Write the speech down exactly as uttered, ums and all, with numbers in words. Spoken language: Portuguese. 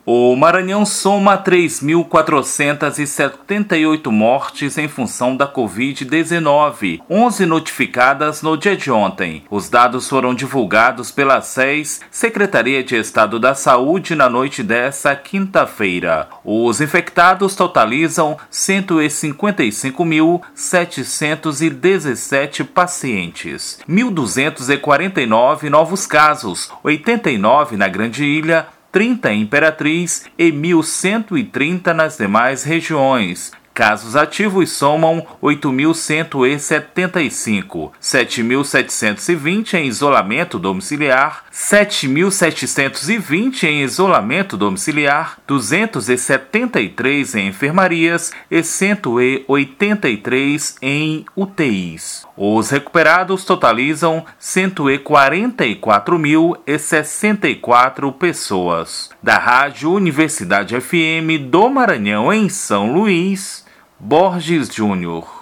O Maranhão soma três mil quatrocentas e setenta e oito mortes em função da covid dezenove, onze notificadas no dia de ontem. Os dados foram divulgados pela S E S, Secretaria de Estado da Saúde, na noite desta quinta-feira. Os infectados totalizam cento e cinquenta e cinco mil setecentos e dezessete pacientes, mil duzentos e quarenta e nove novos casos, oitenta e nove na Grande Ilha, trinta em Imperatriz e mil cento e trinta nas demais regiões. Casos ativos somam oito mil cento e setenta e cinco, sete mil setecentos e vinte em isolamento domiciliar, sete mil setecentos e vinte em isolamento domiciliar, duzentos e setenta e três em enfermarias e cento e oitenta e três em U T Is. Os recuperados totalizam cento e quarenta e quatro mil e sessenta e quatro pessoas. Da Rádio Universidade F M do Maranhão, em São Luís, Borges Júnior.